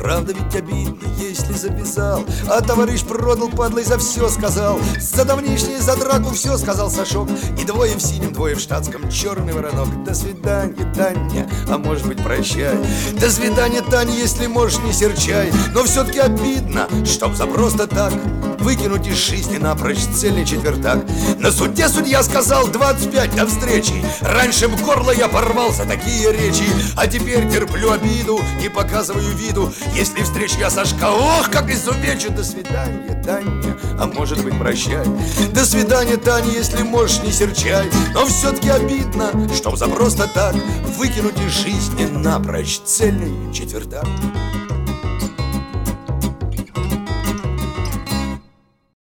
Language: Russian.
Правда ведь обидно, если завязал, а товарищ продал, падлой, за все сказал. За давнишнее, за драку все сказал Сашок. И двое в синем, двое в штатском, черный воронок. До свидания, Таня, а может быть прощай. До свидания, Таня, если можешь, не серчай. Но все-таки обидно, чтоб за просто так выкинуть из жизни напрочь цельный четвертак. На суде судья сказал 25 до встречи. Раньше в горло я порвал за такие речи, а теперь терплю обиду, не показываю виду. Если встречу я Сашка, ох, как изувечу. До свидания, Таня, а может быть прощай. До свидания, Таня, если можешь, не серчай. Но все-таки обидно, чтоб за просто так выкинуть из жизни напрочь цельный четвертак.